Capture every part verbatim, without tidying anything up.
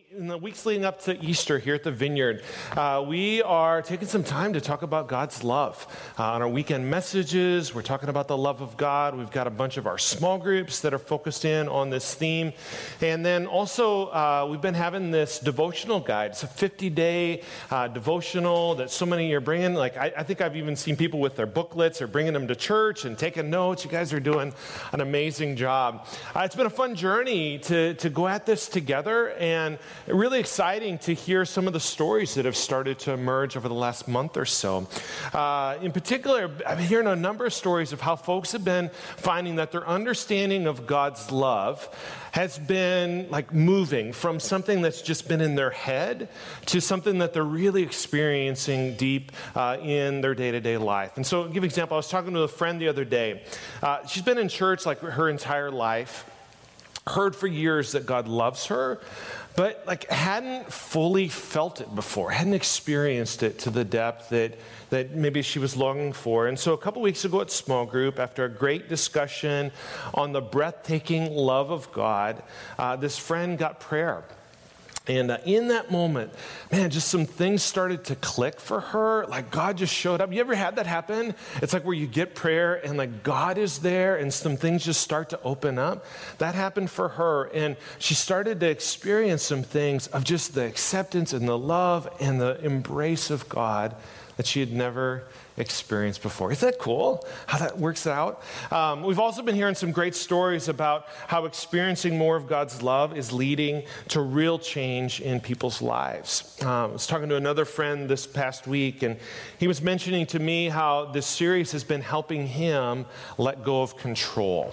In the weeks leading up to Easter here at the Vineyard, uh, we are taking some time to talk about God's love. Uh, on our weekend messages, we're talking about the love of God. We've got a bunch of our small groups that are focused in on this theme. And then also, uh, we've been having this devotional guide. It's a fifty-day uh, devotional that so many are bringing. Like, I, I think I've even seen people with their booklets or bringing them to church and taking notes. You guys are doing an amazing job. Uh, it's been a fun journey to, to go at this together, and really exciting to hear some of the stories that have started to emerge over the last month or so. Uh, in particular, I've been hearing a number of stories of how folks have been finding that their understanding of God's love has been like moving from something that's just been in their head to something that they're really experiencing deep uh, in their day-to-day life. And so, to give an example, I was talking to a friend the other day. Uh, she's been in church like her entire life, heard for years that God loves her, but like hadn't fully felt it before, hadn't experienced it to the depth that that maybe she was longing for. And so a couple weeks ago at small group, after a great discussion on the breathtaking love of God, uh, this friend got prayer. And uh, in that moment, man, just some things started to click for her. Like God just showed up. You ever had that happen? It's like where you get prayer and like God is there and some things just start to open up. That happened for her. And she started to experience some things of just the acceptance and the love and the embrace of God that she had never experienced before. Isn't that cool how that works out? Um, we've also been hearing some great stories about how experiencing more of God's love is leading to real change in people's lives. Um, I was talking to another friend this past week, and he was mentioning to me how this series has been helping him let go of control.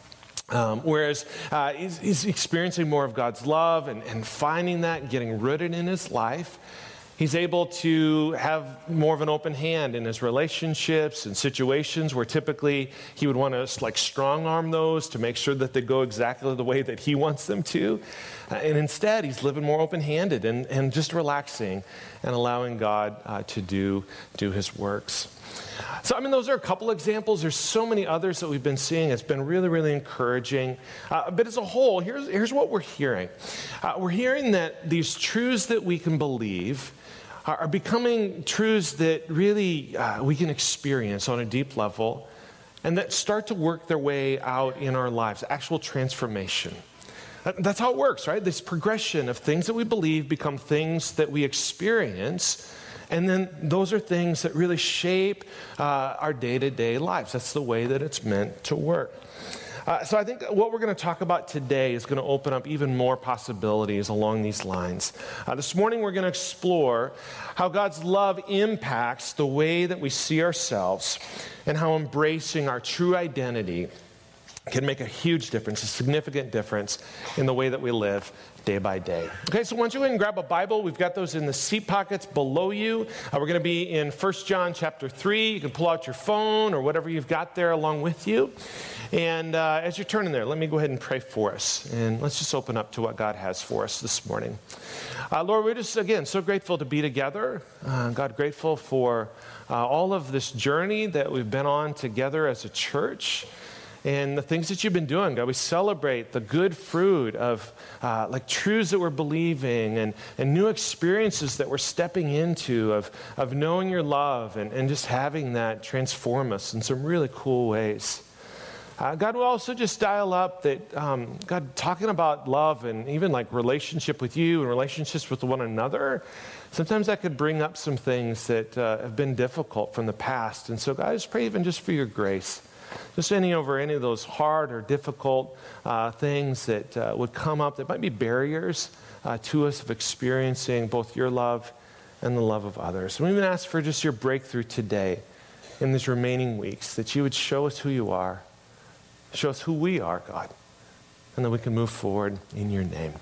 Um, whereas uh, he's, he's experiencing more of God's love and, and finding that and getting rooted in his life. He's able to have more of an open hand in his relationships and situations where typically he would want to like strong arm those to make sure that they go exactly the way that he wants them to. Uh, and instead, he's living more open-handed and, and just relaxing and allowing God uh, to do, do his works. So, I mean, those are a couple examples. There's so many others that we've been seeing. It's been really, really encouraging. Uh, but as a whole, here's, here's what we're hearing. Uh, we're hearing that these truths that we can believe are, are becoming truths that really uh, we can experience on a deep level and that start to work their way out in our lives, actual transformation. That's how it works, right? This progression of things that we believe become things that we experience. And then those are things that really shape uh, our day-to-day lives. That's the way that it's meant to work. Uh, so I think what we're going to talk about today is going to open up even more possibilities along these lines. Uh, this morning we're going to explore how God's love impacts the way that we see ourselves and how embracing our true identity can make a huge difference, a significant difference in the way that we live day by day. Okay, so why don't you go ahead and grab a Bible. We've got those in the seat pockets below you. Uh, we're going to be in First John chapter three. You can pull out your phone or whatever you've got there along with you. And uh, as you're turning there, let me go ahead and pray for us. And let's just open up to what God has for us this morning. Uh, Lord, we're just, again, so grateful to be together. Uh, God, grateful for uh, all of this journey that we've been on together as a church. And the things that you've been doing, God, we celebrate the good fruit of uh, like truths that we're believing and, and new experiences that we're stepping into of, of knowing your love and, and just having that transform us in some really cool ways. Uh, God will also just dial up that, um, God, talking about love and even like relationship with you and relationships with one another, sometimes that could bring up some things that uh, have been difficult from the past. And so God, I just pray even just for your grace. Just any over any of those hard or difficult uh, things that uh, would come up that might be barriers uh, to us of experiencing both your love and the love of others. And we even ask for just your breakthrough today in these remaining weeks, that you would show us who you are, show us who we are, God, and that we can move forward in your name.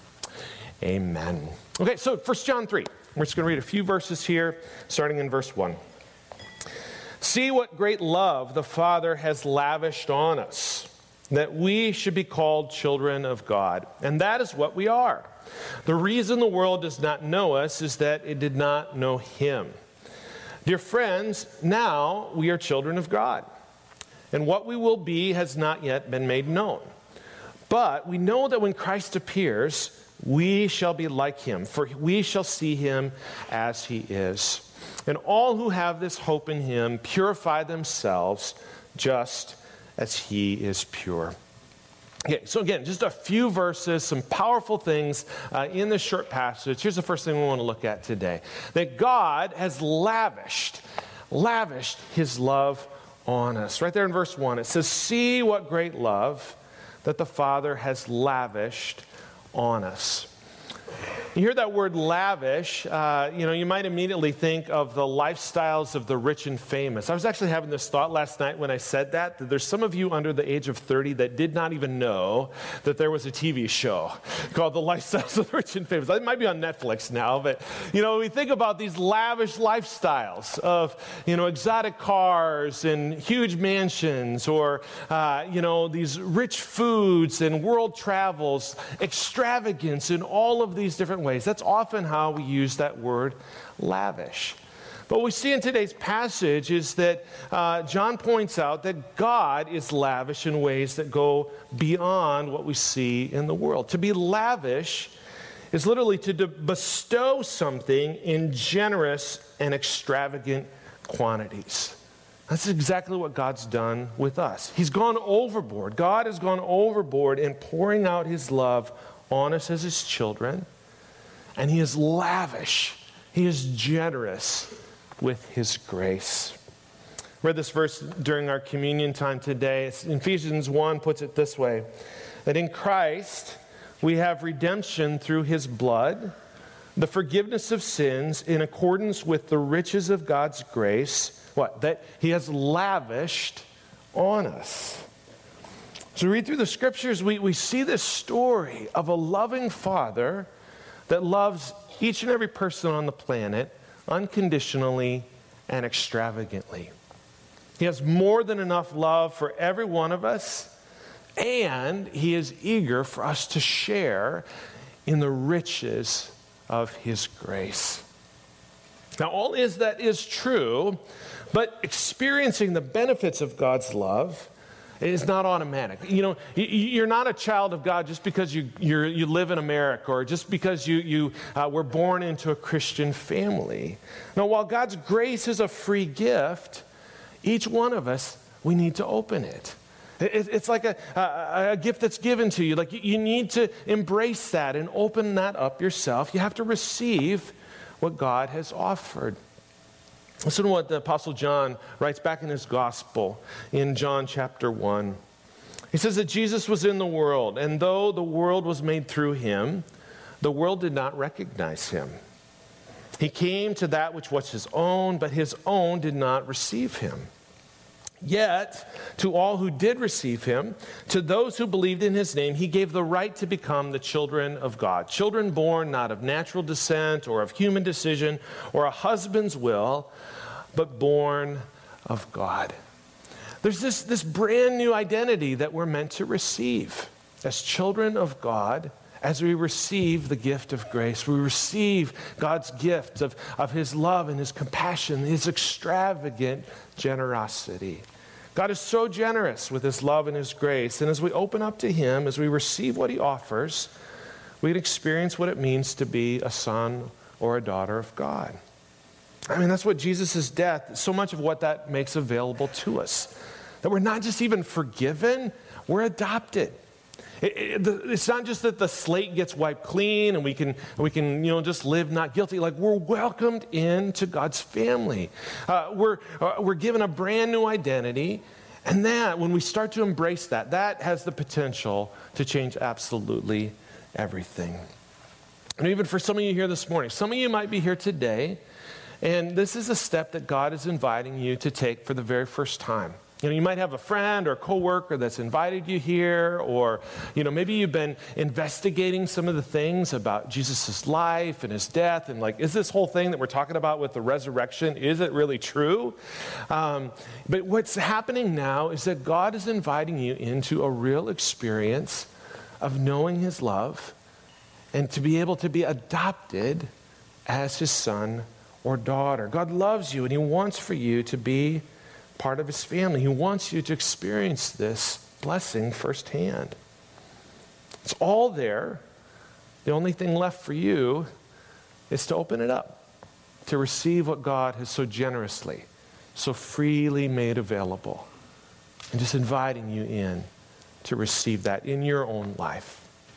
Amen. Okay, so First John three. We're just going to read a few verses here, starting in verse one. See what great love the Father has lavished on us, that we should be called children of God. And that is what we are. The reason the world does not know us is that it did not know him. Dear friends, now we are children of God, and what we will be has not yet been made known. But we know that when Christ appears, we shall be like him, for we shall see him as he is. And all who have this hope in him purify themselves just as he is pure. Okay, so again, just a few verses, some powerful things uh, in this short passage. Here's the first thing we want to look at today. That God has lavished, lavished his love on us. Right there in verse one, it says, "See what great love that the Father has lavished on us." You hear that word lavish, uh, you know, you might immediately think of the lifestyles of the rich and famous. I was actually having this thought last night when I said that, that there's some of you under the age of thirty that did not even know that there was a T V show called The Lifestyles of the Rich and Famous. It might be on Netflix now, but, you know, we think about these lavish lifestyles of, you know, exotic cars and huge mansions, or, uh, you know, these rich foods and world travels, extravagance in all of these different ways. That's often how we use that word lavish. But what we see in today's passage is that uh, John points out that God is lavish in ways that go beyond what we see in the world. To be lavish is literally to de- bestow something in generous and extravagant quantities. That's exactly what God's done with us. He's gone overboard. God has gone overboard in pouring out his love on us as his children. And he is lavish. He is generous with his grace. I read this verse during our communion time today. It's, Ephesians one puts it this way, that in Christ we have redemption through his blood, the forgiveness of sins in accordance with the riches of God's grace, what? That he has lavished on us. So we read through the scriptures, we, we see this story of a loving Father that loves each and every person on the planet unconditionally and extravagantly. He has more than enough love for every one of us, and he is eager for us to share in the riches of his grace. Now, all is that is true, but experiencing the benefits of God's love is not automatic. You know, you're not a child of God just because you you're, you live in America, or just because you you uh, were born into a Christian family. Now, while God's grace is a free gift, each one of us, we need to open it. it it's like a, a, a gift that's given to you. Like you need to embrace that and open that up yourself. You have to receive what God has offered. Listen to what the Apostle John writes back in his gospel in John chapter one. He says that Jesus was in the world, and though the world was made through him, the world did not recognize him. He came to that which was his own, but his own did not receive him. Yet, to all who did receive him, to those who believed in his name, he gave the right to become the children of God. Children born not of natural descent or of human decision or a husband's will, but born of God. There's this, this brand new identity that we're meant to receive as children of God. As we receive the gift of grace, we receive God's gift of, of his love and his compassion, his extravagant generosity. God is so generous with his love and his grace. And as we open up to him, as we receive what he offers, we can experience what it means to be a son or a daughter of God. I mean, that's what Jesus' death, so much of what that makes available to us. That we're not just even forgiven, we're adopted. It, it, it's not just that the slate gets wiped clean and we can, we can, you know, just live not guilty. Like, we're welcomed into God's family. Uh, we're, uh, we're given a brand new identity. And that, when we start to embrace that, that has the potential to change absolutely everything. And even for some of you here this morning, some of you might be here today, and this is a step that God is inviting you to take for the very first time. You know, you might have a friend or a coworker that's invited you here, or, you know, maybe you've been investigating some of the things about Jesus' life and his death, and like, is this whole thing that we're talking about with the resurrection, is it really true? Um, but what's happening now is that God is inviting you into a real experience of knowing his love and to be able to be adopted as his son or daughter. God loves you, and he wants for you to be part of his family. He wants you to experience this blessing firsthand. It's all there The only thing left for you is to open it up, to receive what God has so generously, so freely made available, and just inviting you in to receive that in your own life.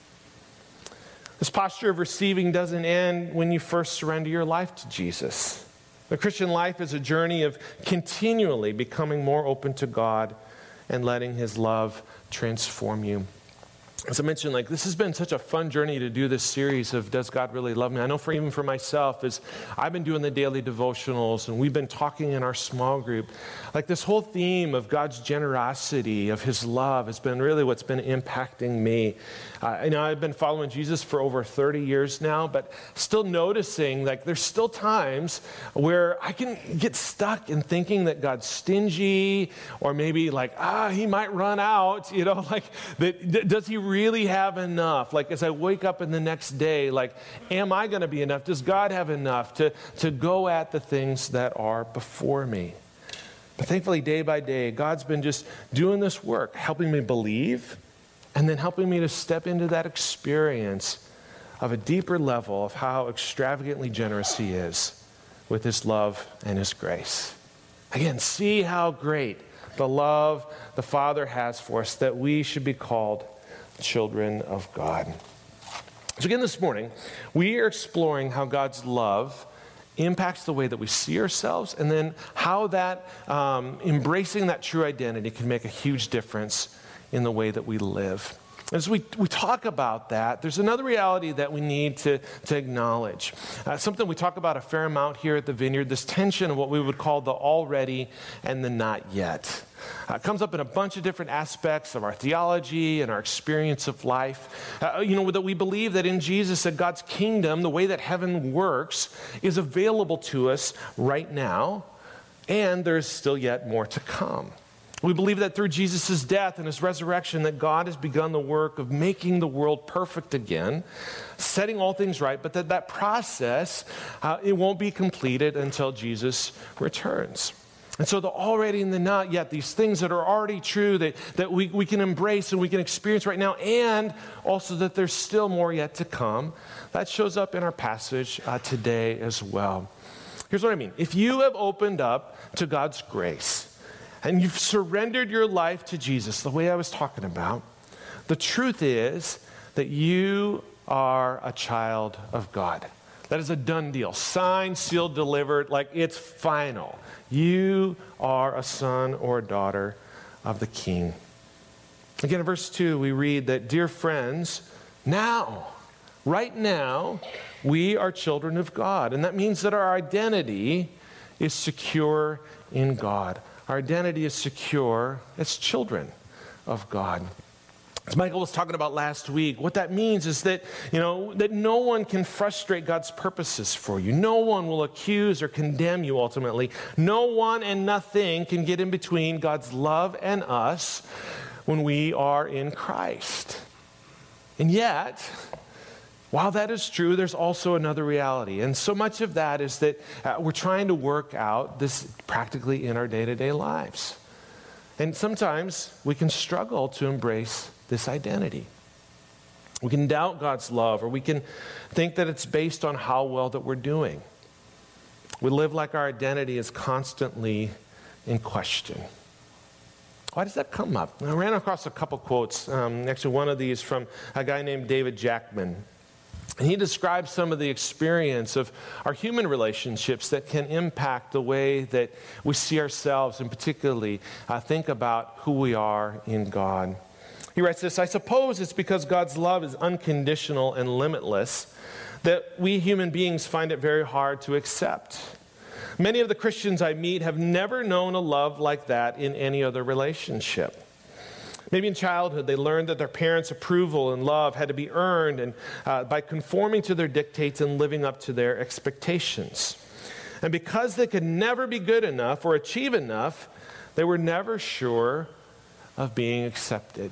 This posture of receiving doesn't end when you first surrender your life to Jesus. The Christian life is a journey of continually becoming more open to God and letting His love transform you. As I mentioned, like this has been such a fun journey to do this series of Does God Really Love Me? I know for even for myself, as I've been doing the daily devotionals and we've been talking in our small group, like this whole theme of God's generosity, of His love has been really what's been impacting me. Uh, you know, I've been following Jesus for over thirty years now, but still noticing like there's still times where I can get stuck in thinking that God's stingy or maybe like, ah, He might run out, you know, like that, does He really have enough? Like as I wake up in the next day, like, am I going to be enough? Does God have enough to, to go at the things that are before me? But thankfully, day by day, God's been just doing this work, helping me believe, and then helping me to step into that experience of a deeper level of how extravagantly generous He is with His love and His grace. Again, see how great the love the Father has for us, that we should be called children of God. So again, this morning, we are exploring how God's love impacts the way that we see ourselves, and then how that um, embracing that true identity can make a huge difference in the way that we live. As we, we talk about that, there's another reality that we need to, to acknowledge. Uh, something we talk about a fair amount here at the Vineyard, this tension of what we would call the already and the not yet. Uh, it comes up in a bunch of different aspects of our theology and our experience of life. Uh, you know, that we believe that in Jesus, that God's kingdom, the way that heaven works, is available to us right now, and there's still yet more to come. We believe that through Jesus' death and His resurrection, that God has begun the work of making the world perfect again, setting all things right, but that that process, uh, it won't be completed until Jesus returns. And so the already and the not yet, these things that are already true, that, that we, we can embrace and we can experience right now, and also that there's still more yet to come, that shows up in our passage uh, today as well. Here's what I mean. If you have opened up to God's grace, and you've surrendered your life to Jesus, the way I was talking about, the truth is that you are a child of God. That is a done deal. Signed, sealed, delivered, like it's final. You are a son or a daughter of the King. Again, in verse two, we read that, dear friends, now, right now, we are children of God. And that means that our identity is secure in God. Our identity is secure as children of God. As Michael was talking about last week, what that means is that, you know, that no one can frustrate God's purposes for you. No one will accuse or condemn you ultimately. No one and nothing can get in between God's love and us when we are in Christ. And yet, while that is true, there's also another reality. And so much of that is that uh, we're trying to work out this practically in our day-to-day lives. And sometimes we can struggle to embrace this identity. We can doubt God's love, or we can think that it's based on how well that we're doing. We live like our identity is constantly in question. Why does that come up? I ran across a couple quotes. Um, actually, one of these from a guy named David Jackman. And he describes some of the experience of our human relationships that can impact the way that we see ourselves, and particularly uh, think about who we are in God. He writes this, I suppose it's because God's love is unconditional and limitless that we human beings find it very hard to accept. Many of the Christians I meet have never known a love like that in any other relationship. Maybe in childhood, they learned that their parents' approval and love had to be earned and uh, by conforming to their dictates and living up to their expectations. And because they could never be good enough or achieve enough, they were never sure of being accepted.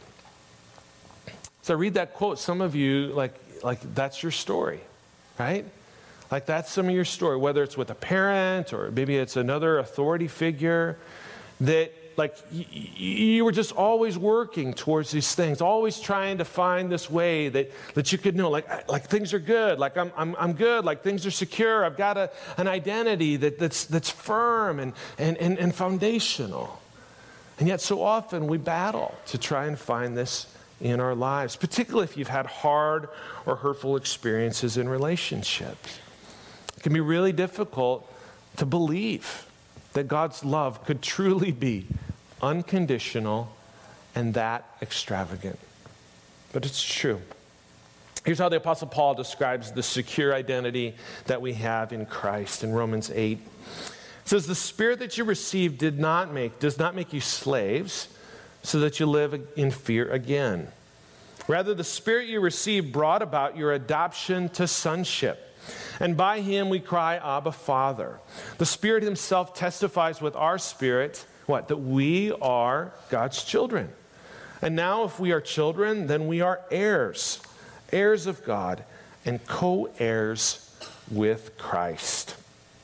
So I read that quote, some of you, like, like that's your story, right? Like that's some of your story, whether it's with a parent or maybe it's another authority figure, that like y- y- you were just always working towards these things, always trying to find this way that, that you could know, like, like things are good, like I'm, I'm, I'm good, like things are secure. I've got a, an identity that, that's, that's firm and, and, and, and foundational. And yet so often we battle to try and find this in our lives, particularly if you've had hard or hurtful experiences in relationships. It can be really difficult to believe that God's love could truly be unconditional and that extravagant. But it's true. Here's how the Apostle Paul describes the secure identity that we have in Christ in Romans eight. It says, the spirit that you received did not make, does not make you slaves, so that you live in fear again. Rather, the spirit you received brought about your adoption to sonship. And by him we cry, Abba, Father. The Spirit himself testifies with our spirit, what? That we are God's children. And now if we are children, then we are heirs, heirs of God, and co-heirs with Christ.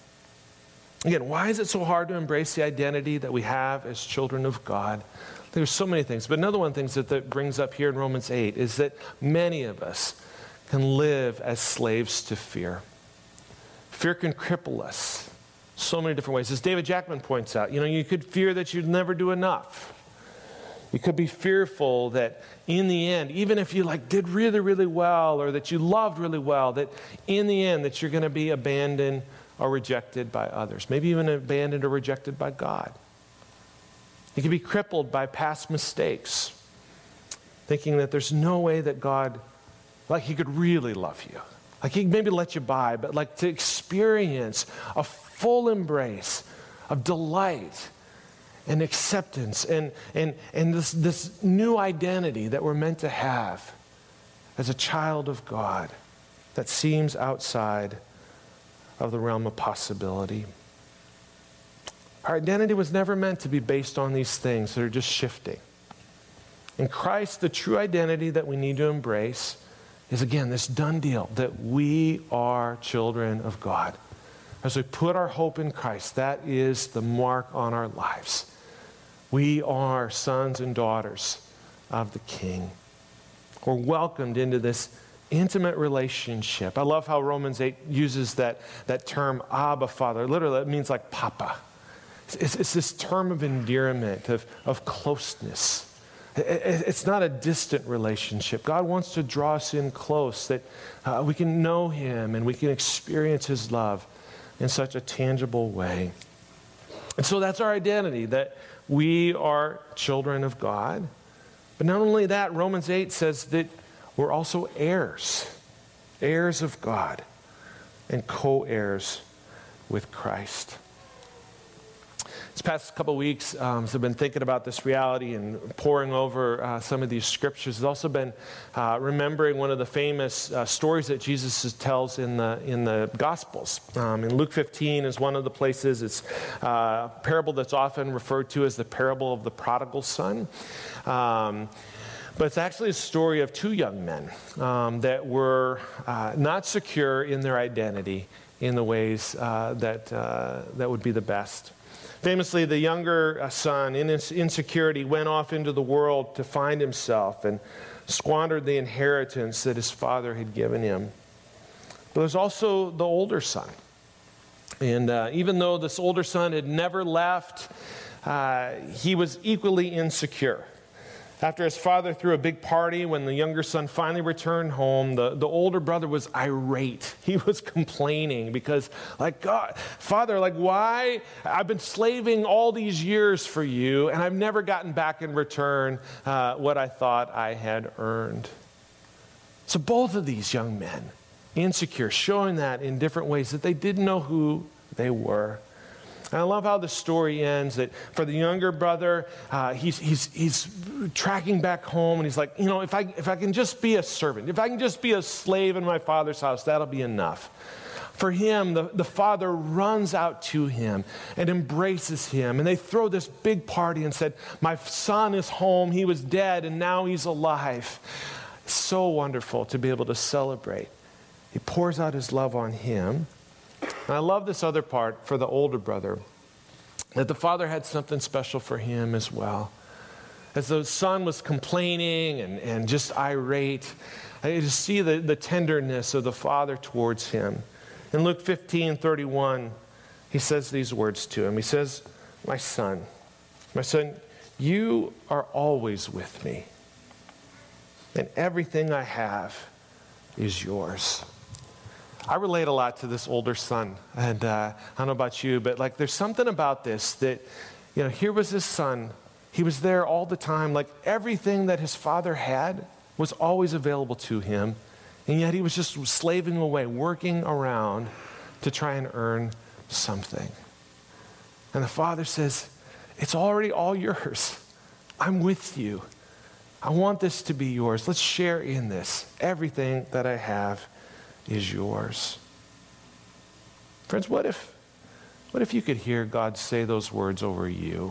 Again, why is it so hard to embrace the identity that we have as children of God? There's so many things. But another one of the things that that brings up here in Romans eight is that many of us can live as slaves to fear. Fear can cripple us so many different ways. As David Jackman points out, you know, you could fear that you'd never do enough. You could be fearful that in the end, even if you like did really, really well, or that you loved really well, that in the end that you're going to be abandoned or rejected by others. Maybe even abandoned or rejected by God. You can be crippled by past mistakes, thinking that there's no way that God, like he could really love you. Like he maybe let you by, but like to experience a full embrace of delight and acceptance and, and, and this, this new identity that we're meant to have as a child of God that seems outside of the realm of possibility. Our identity was never meant to be based on these things that are just shifting. In Christ, the true identity that we need to embrace is, again, this done deal, that we are children of God. As we put our hope in Christ, that is the mark on our lives. We are sons and daughters of the King. We're welcomed into this intimate relationship. I love how Romans eight uses that, that term, Abba, Father. Literally, it means like Papa. It's, it's this term of endearment, of, of closeness. It's not a distant relationship. God wants to draw us in close, that uh, we can know him and we can experience his love in such a tangible way. And so that's our identity, that we are children of God. But not only that, Romans eight says that we're also heirs, heirs of God, and co-heirs with Christ. This past couple of weeks, um, as I've been thinking about this reality and poring over uh, some of these scriptures, I've also been uh, remembering one of the famous uh, stories that Jesus tells in the in the Gospels. Um, in Luke fifteen is one of the places. It's uh, a parable that's often referred to as the parable of the prodigal son. Um, But it's actually a story of two young men um, that were uh, not secure in their identity in the ways uh, that uh, that would be the best. Famously, the younger uh, son, in his insecurity, went off into the world to find himself and squandered the inheritance that his father had given him. But there's also the older son. And uh, even though this older son had never left, uh, he was equally insecure. After his father threw a big party, when the younger son finally returned home, the, the older brother was irate. He was complaining because, like, God, Father, like, why? I've been slaving all these years for you, and I've never gotten back in return uh, what I thought I had earned. So both of these young men, insecure, showing that in different ways that they didn't know who they were. And I love how the story ends, that for the younger brother, uh, he's, he's, he's tracking back home, and he's like, you know, if I, if I can just be a servant, if I can just be a slave in my father's house, that'll be enough. For him, the, the father runs out to him and embraces him, and they throw this big party and said, my son is home, he was dead, and now he's alive. So wonderful to be able to celebrate. He pours out his love on him. And I love this other part for the older brother. that the father had something special for him as well. As the son was complaining and, and just irate, I just see the, the tenderness of the father towards him. In Luke fifteen thirty-one, he says these words to him. He says, my son, my son, you are always with me, and everything I have is yours. I relate a lot to this older son, and uh, I don't know about you, but like there's something about this that, you know, here was his son. He was there all the time. Like everything that his father had was always available to him, and yet he was just slaving away, working around to try and earn something. And the father says, it's already all yours. I'm with you. I want this to be yours. Let's share in this. Everything that I have is yours. Friends, what if, what if you could hear God say those words over you?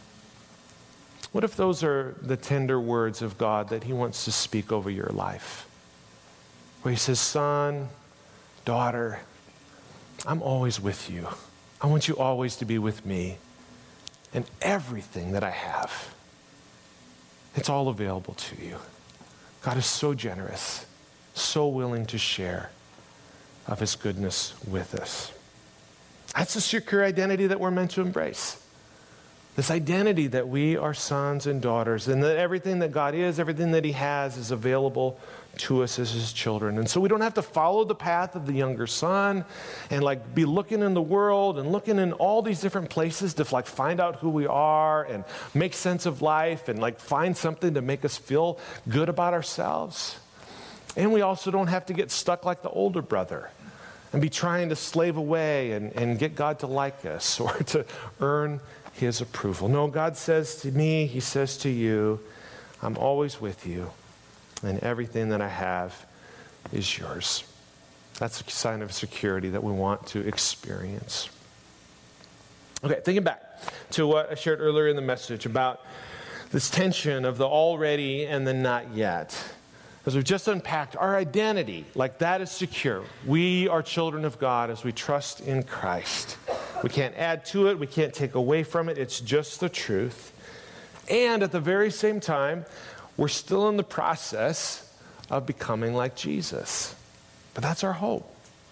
What if those are the tender words of God that he wants to speak over your life? Where he says, son, daughter, I'm always with you. I want you always to be with me. And everything that I have, it's all available to you. God is so generous, so willing to share of his goodness with us. That's the secure identity that we're meant to embrace. This identity that we are sons and daughters, and that everything that God is, everything that he has, is available to us as his children. And so we don't have to follow the path of the younger son and like be looking in the world and looking in all these different places to like find out who we are and make sense of life and like find something to make us feel good about ourselves. And we also don't have to get stuck like the older brother and be trying to slave away and, and get God to like us or to earn his approval. No, God says to me, he says to you, I'm always with you, and everything that I have is yours. That's a sign of security that we want to experience. Okay, thinking back to what I shared earlier in the message about this tension of the already and the not yet. As we've just unpacked, our identity, like that is secure. We are children of God as we trust in Christ. We can't add to it. We can't take away from it. It's just the truth. And at the very same time, we're still in the process of becoming like Jesus. But that's our hope.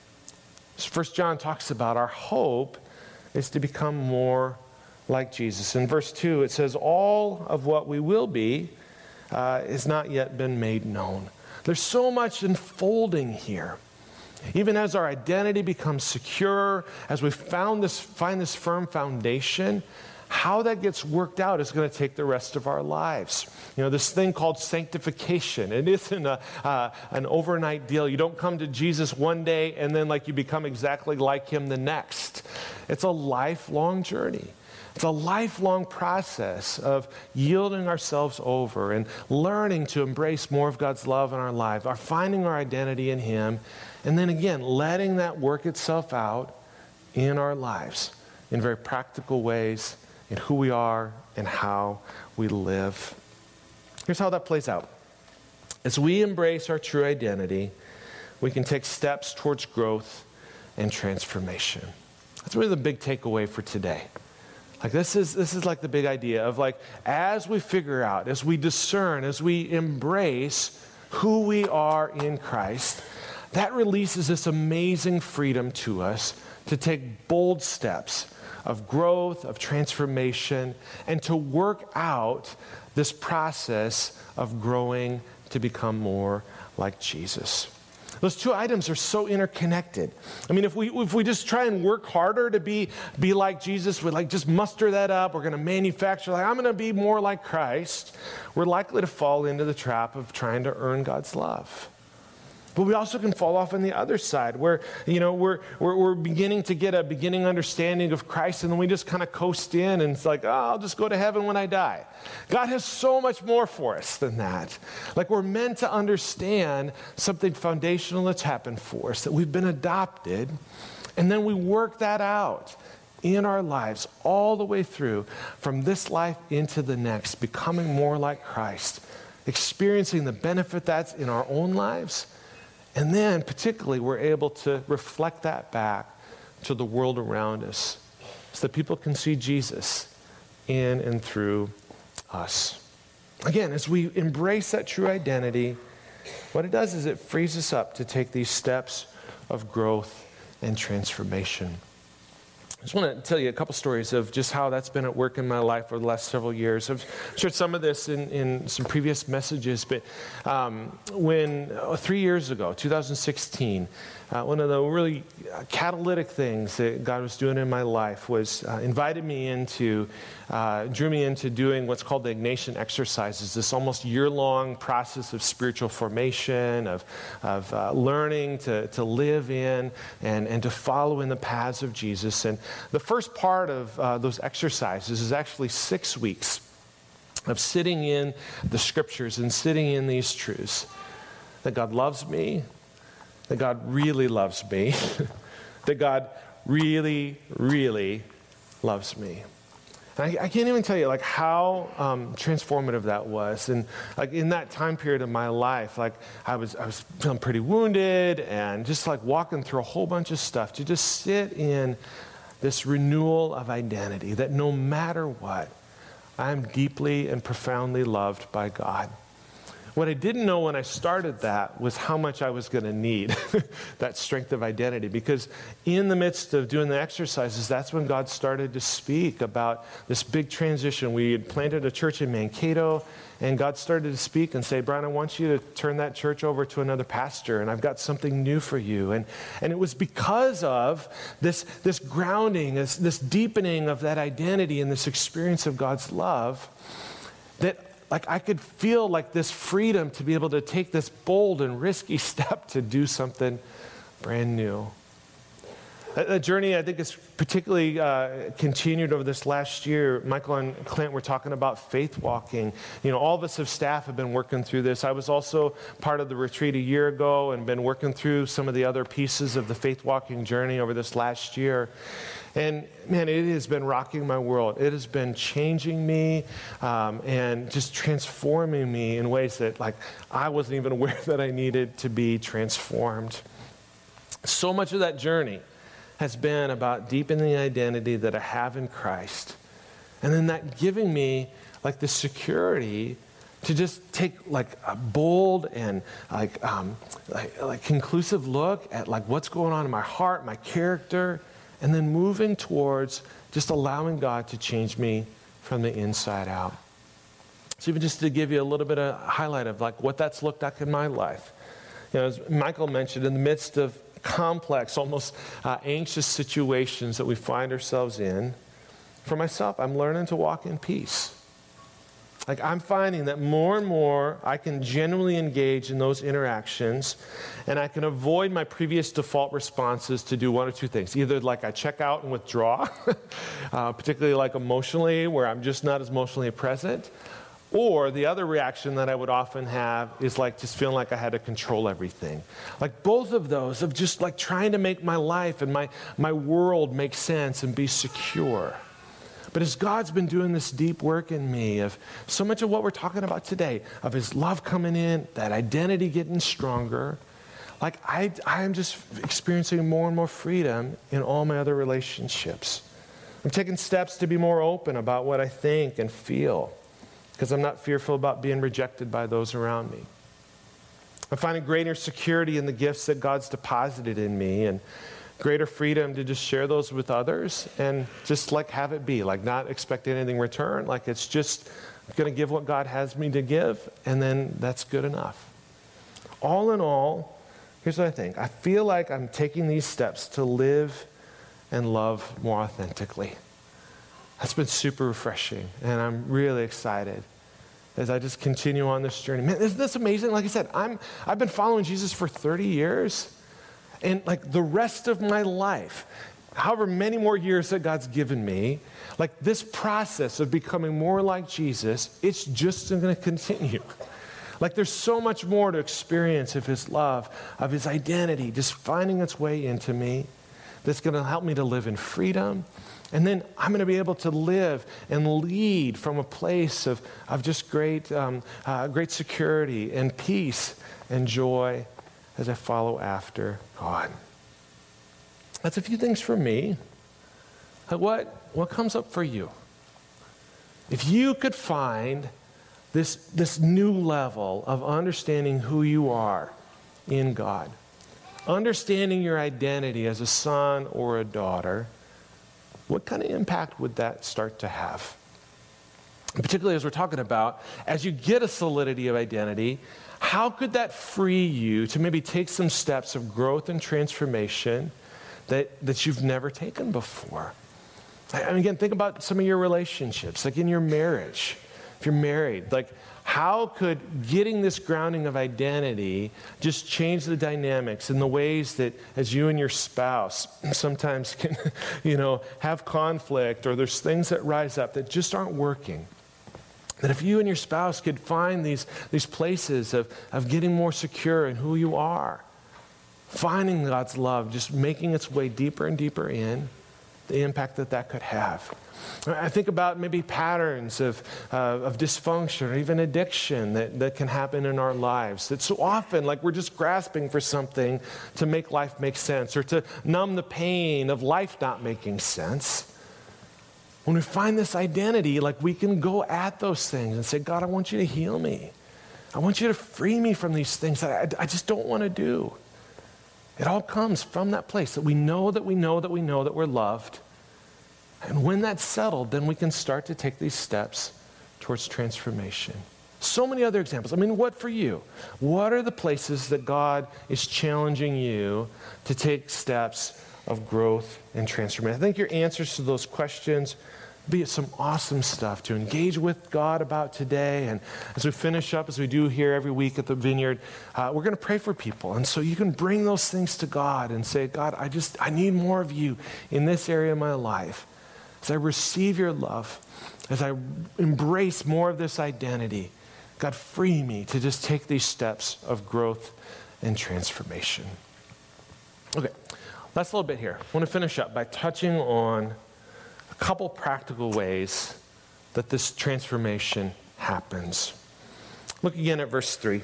First John talks about our hope is to become more like Jesus. In verse two, it says, all of what we will be uh, has not yet been made known. There's so much unfolding here. Even as our identity becomes secure, as we found this, find this firm foundation, how that gets worked out is going to take the rest of our lives. You know, this thing called sanctification, it isn't a, uh, an overnight deal. You don't come to Jesus one day and then like you become exactly like him the next. It's a lifelong journey. It's a lifelong process of yielding ourselves over and learning to embrace more of God's love in our lives, our finding our identity in him, and then again, letting that work itself out in our lives in very practical ways in who we are and how we live. Here's how that plays out. As we embrace our true identity, we can take steps towards growth and transformation. That's really the big takeaway for today. Like this is this is like the big idea of like as we figure out, as we discern, as we embrace who we are in Christ, that releases this amazing freedom to us to take bold steps of growth, of transformation, and to work out this process of growing to become more like Jesus. Those two items are so interconnected. I mean, if we if we just try and work harder to be, be like Jesus, we like just muster that up, we're going to manufacture, like I'm going to be more like Christ, we're likely to fall into the trap of trying to earn God's love. But we also can fall off on the other side where, you know, we're, we're, we're beginning to get a beginning understanding of Christ and then we just kind of coast in and it's like, oh, I'll just go to heaven when I die. God has so much more for us than that. Like we're meant to understand something foundational that's happened for us, that we've been adopted, and then we work that out in our lives all the way through from this life into the next, becoming more like Christ, experiencing the benefit that's in our own lives. And then, particularly, we're able to reflect that back to the world around us so that people can see Jesus in and through us. Again, as we embrace that true identity, what it does is it frees us up to take these steps of growth and transformation. I just want to tell you a couple stories of just how that's been at work in my life over the last several years. I've shared some of this in, in some previous messages, but um, when oh, three years ago, two thousand sixteen, uh, one of the really catalytic things that God was doing in my life was uh, invited me into, uh, drew me into doing what's called the Ignatian exercises, this almost year-long process of spiritual formation, of, of uh, learning to, to live in and, and to follow in the paths of Jesus. And the first part of uh, those exercises is actually six weeks of sitting in the scriptures and sitting in these truths. That God loves me, that God really loves me, that God really, really loves me. And I, I can't even tell you like how um, transformative that was. And like in that time period of my life, like I was I was feeling pretty wounded and just like walking through a whole bunch of stuff to just sit in this renewal of identity that no matter what, I'm deeply and profoundly loved by God. What I didn't know when I started that was how much I was going to need that strength of identity, because in the midst of doing the exercises, that's when God started to speak about this big transition. We had planted a church in Mankato, and God started to speak and say, Brian, I want you to turn that church over to another pastor, and I've got something new for you. And, and it was because of this, this grounding, this, this deepening of that identity and this experience of God's love that like I could feel like this freedom to be able to take this bold and risky step to do something brand new. That, that journey, I think, is particularly uh, continued over this last year. Michael and Clint were talking about faith walking. You know, all of us as staff have been working through this. I was also part of the retreat a year ago and been working through some of the other pieces of the faith walking journey over this last year. And man, it has been rocking my world. It has been changing me um, and just transforming me in ways that like I wasn't even aware that I needed to be transformed. So much of that journey has been about deepening the identity that I have in Christ. And then that giving me like the security to just take like a bold and like, um, like, like conclusive look at like what's going on in my heart, my character, and then moving towards just allowing God to change me from the inside out. So even just to give you a little bit of highlight of like what that's looked like in my life. You know, as Michael mentioned, in the midst of complex, almost uh, anxious situations that we find ourselves in, for myself, I'm learning to walk in peace. Like I'm finding that more and more I can genuinely engage in those interactions, and I can avoid my previous default responses to do one or two things. Either like I check out and withdraw, uh, particularly like emotionally, where I'm just not as emotionally present. Or the other reaction that I would often have is like just feeling like I had to control everything. Like both of those of just like trying to make my life and my, my world make sense and be secure. But as God's been doing this deep work in me of so much of what we're talking about today, of his love coming in, that identity getting stronger, like I, I'm just experiencing more and more freedom in all my other relationships. I'm taking steps to be more open about what I think and feel, because I'm not fearful about being rejected by those around me. I'm finding greater security in the gifts that God's deposited in me, and greater freedom to just share those with others and just like have it be, like not expect anything in return. Like it's just going to give what God has me to give, and then that's good enough. All in all, here's what I think. I feel like I'm taking these steps to live and love more authentically. That's been super refreshing, and I'm really excited as I just continue on this journey. Man, isn't this amazing? Like I said, I'm, I've been following Jesus for thirty years, and like the rest of my life, however many more years that God's given me, like this process of becoming more like Jesus, it's just going to continue. Like there's so much more to experience of his love, of his identity, just finding its way into me, that's going to help me to live in freedom. And then I'm going to be able to live and lead from a place of, of just great, um, uh, great security and peace and joy as I follow after God. That's a few things for me. Like what, what comes up for you? If you could find this, this new level of understanding who you are in God, understanding your identity as a son or a daughter, what kind of impact would that start to have? And particularly as we're talking about, as you get a solidity of identity, how could that free you to maybe take some steps of growth and transformation that, that you've never taken before? I mean, again, think about some of your relationships, like in your marriage. If you're married, like how could getting this grounding of identity just change the dynamics in the ways that as you and your spouse sometimes can, you know, have conflict, or there's things that rise up that just aren't working? That if you and your spouse could find these, these places of, of getting more secure in who you are, finding God's love, just making its way deeper and deeper in, the impact that that could have. I think about maybe patterns of, uh, of dysfunction or even addiction that, that can happen in our lives. That so often, like we're just grasping for something to make life make sense or to numb the pain of life not making sense. When we find this identity, like we can go at those things and say, God, I want you to heal me. I want you to free me from these things that I, I just don't want to do. It all comes from that place that we know that we know that we know that we're loved. And when that's settled, then we can start to take these steps towards transformation. So many other examples. I mean, what for you? What are the places that God is challenging you to take steps of growth and transformation? I think your answers to those questions be some awesome stuff to engage with God about today. And as we finish up, as we do here every week at the Vineyard, uh, we're going to pray for people. And so you can bring those things to God and say, God, I just, I need more of you in this area of my life. As I receive your love, as I embrace more of this identity, God, free me to just take these steps of growth and transformation. Okay, that's a little bit here. I want to finish up by touching on a couple practical ways that this transformation happens. Look again at verse three.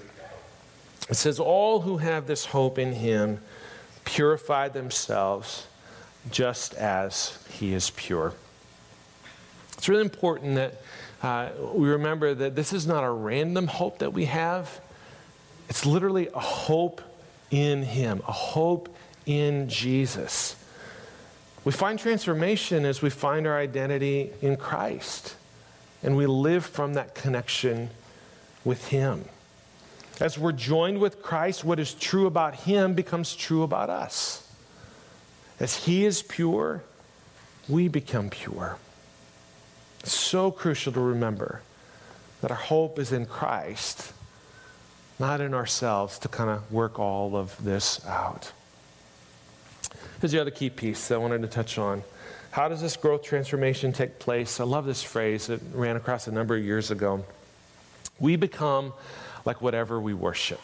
It says, all who have this hope in him purify themselves just as he is pure. It's really important that uh, we remember that this is not a random hope that we have. It's literally a hope in him, a hope in Jesus. We find transformation as we find our identity in Christ, and we live from that connection with him. As we're joined with Christ, what is true about him becomes true about us. As he is pure, we become pure. It's so crucial to remember that our hope is in Christ, not in ourselves to kind of work all of this out. Here's the other key piece that I wanted to touch on. How does this growth transformation take place? I love this phrase. It ran across a number of years ago. We become like whatever we worship.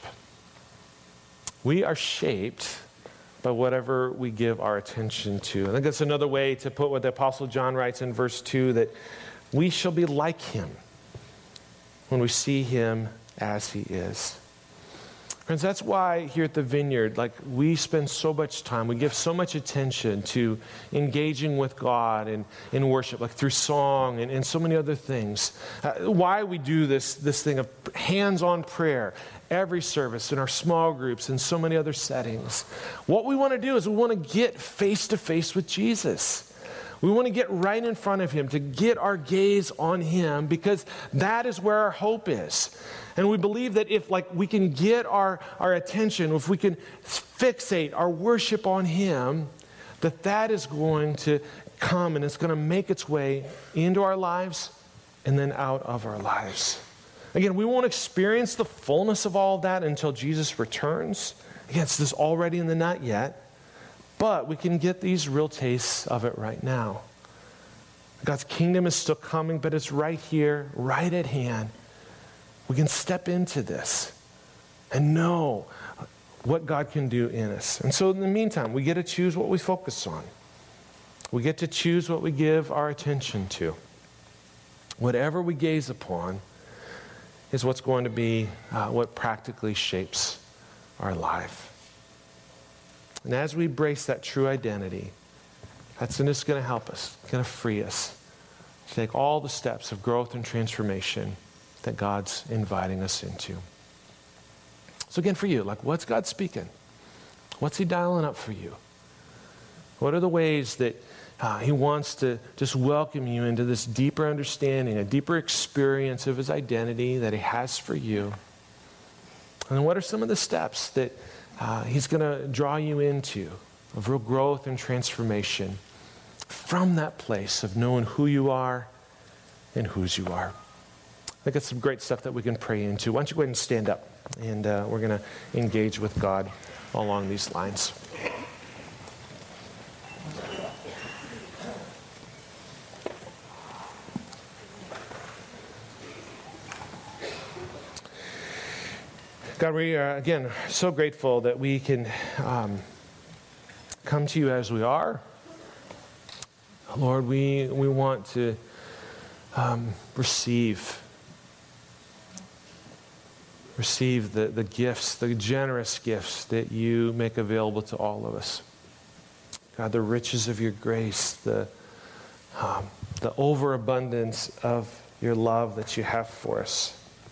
We are shaped by whatever we give our attention to. I think that's another way to put what the Apostle John writes in verse two, that we shall be like him when we see him as he is. Friends, that's why here at the Vineyard, like we spend so much time, we give so much attention to engaging with God and in worship, like through song and, and so many other things. Uh, why we do this, this thing of hands-on prayer every service in our small groups and so many other settings. What we want to do is we want to get face-to-face with Jesus. We want to get right in front of him, to get our gaze on him, because that is where our hope is. And we believe that if like we can get our, our attention, if we can fixate our worship on him, that that is going to come and it's going to make its way into our lives and then out of our lives. Again, we won't experience the fullness of all of that until Jesus returns. Again, it's this already in the not yet. But we can get these real tastes of it right now. God's kingdom is still coming, but it's right here, right at hand. We can step into this and know what God can do in us. And so in the meantime, we get to choose what we focus on. We get to choose what we give our attention to. Whatever we gaze upon is what's going to be uh, what practically shapes our life. And as we embrace that true identity, That's just going to help us, going to free us to take all the steps of growth and transformation that God's inviting us into. So again, for you, like, what's God speaking? What's he dialing up for you? What are the ways that uh, he wants to just welcome you into this deeper understanding, a deeper experience of his identity that he has for you? And what are some of the steps that uh, he's going to draw you into of real growth and transformation from that place of knowing who you are and whose you are? I think that's some great stuff that we can pray into. Why don't you go ahead and stand up, and uh, we're going to engage with God along these lines. God, we are, again, so grateful that we can um, come to you as we are. Lord, we, we want to um, receive, receive the, the gifts, the generous gifts that you make available to all of us. God, the riches of your grace, the, um, the overabundance of your love that you have for us.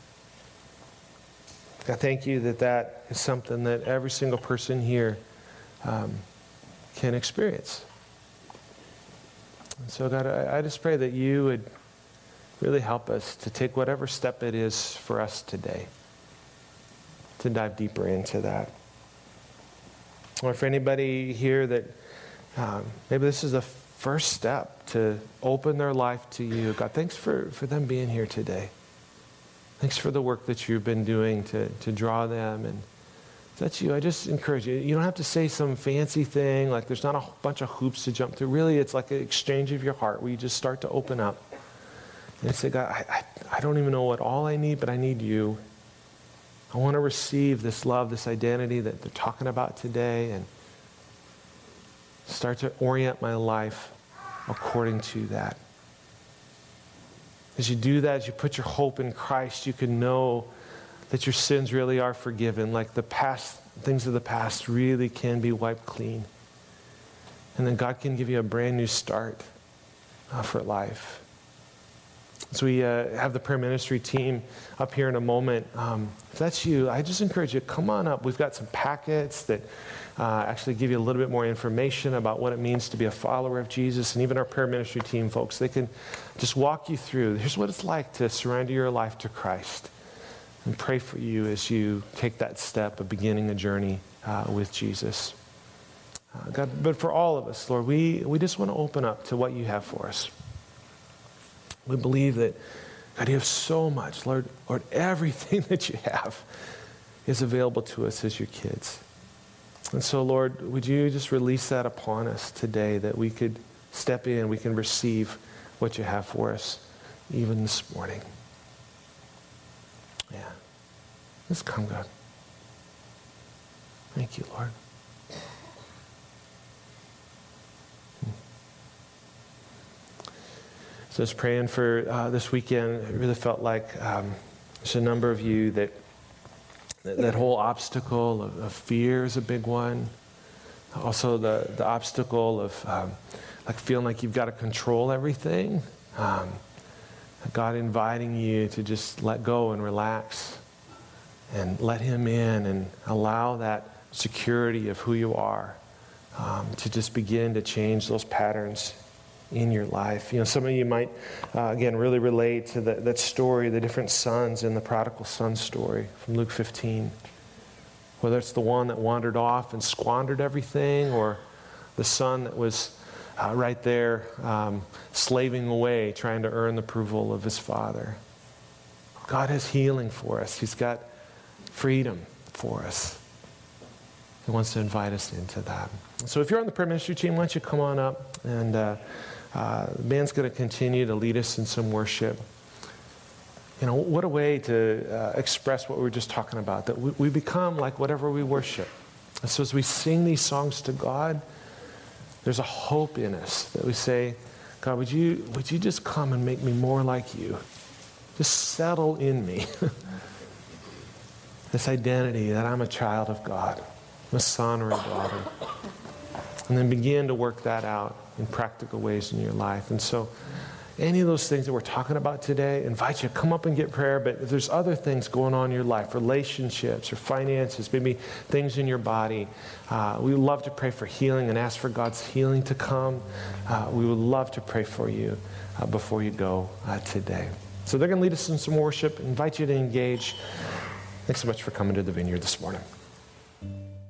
God, thank you that that is something that every single person here um, can experience. And so, God, I, I just pray that you would really help us to take whatever step it is for us today to dive deeper into that. Or for anybody here that um, maybe this is the first step to open their life to you, God, thanks for, for them being here today. Thanks for the work that you've been doing to, to draw them. And if that's you, I just encourage you. You don't have to say some fancy thing, like there's not a bunch of hoops to jump through. Really, it's like an exchange of your heart where you just start to open up. And say, God, I, I, I don't even know what all I need, but I need you. I want to receive this love, this identity that they're talking about today, and start to orient my life according to that. As you do that, as you put your hope in Christ, you can know that your sins really are forgiven, like the past, things of the past really can be wiped clean. And then God can give you a brand new start uh, for life. So we uh, have the prayer ministry team up here in a moment. Um, if that's you, I just encourage you, come on up. We've got some packets that uh, actually give you a little bit more information about what it means to be a follower of Jesus. And even our prayer ministry team folks, they can just walk you through. Here's what it's like to surrender your life to Christ and pray for you as you take that step of beginning a journey uh, with Jesus. Uh, God, but for all of us, Lord, we, we just want to open up to what you have for us. We believe that, God, you have so much. Lord, Lord, everything that you have is available to us as your kids. And so, Lord, would you just release that upon us today, that we could step in, we can receive what you have for us even this morning. Yeah. Let's come, God. Thank you, Lord. So I was praying for uh, this weekend. It really felt like um, there's a number of you that that, that whole obstacle of, of fear is a big one. Also the, the obstacle of um, like feeling like you've got to control everything. Um, God inviting you to just let go and relax and let him in and allow that security of who you are um, to just begin to change those patterns in your life. You know, some of you might, uh, again, really relate to the, that story, the different sons in the prodigal son story from Luke fifteen. Whether it's the one that wandered off and squandered everything, or the son that was uh, right there um, slaving away, trying to earn the approval of his father. God has healing for us. He's got freedom for us. He wants to invite us into that. So if you're on the prayer ministry team, why don't you come on up, and uh, uh, the band's going to continue to lead us in some worship. You know, what a way to uh, express what we were just talking about, that we, we become like whatever we worship. And so as we sing these songs to God, there's a hope in us that we say, God, would you, would you just come and make me more like you? Just settle in me. This identity that I'm a child of God, I'm a son or a daughter. and then begin to work that out in practical ways in your life. And so any of those things that we're talking about today, invite you to come up and get prayer. But if there's other things going on in your life, relationships or finances, maybe things in your body, uh, we would love to pray for healing and ask for God's healing to come. Uh, we would love to pray for you uh, before you go uh, today. So they're going to lead us in some worship, invite you to engage. Thanks so much for coming to the Vineyard this morning.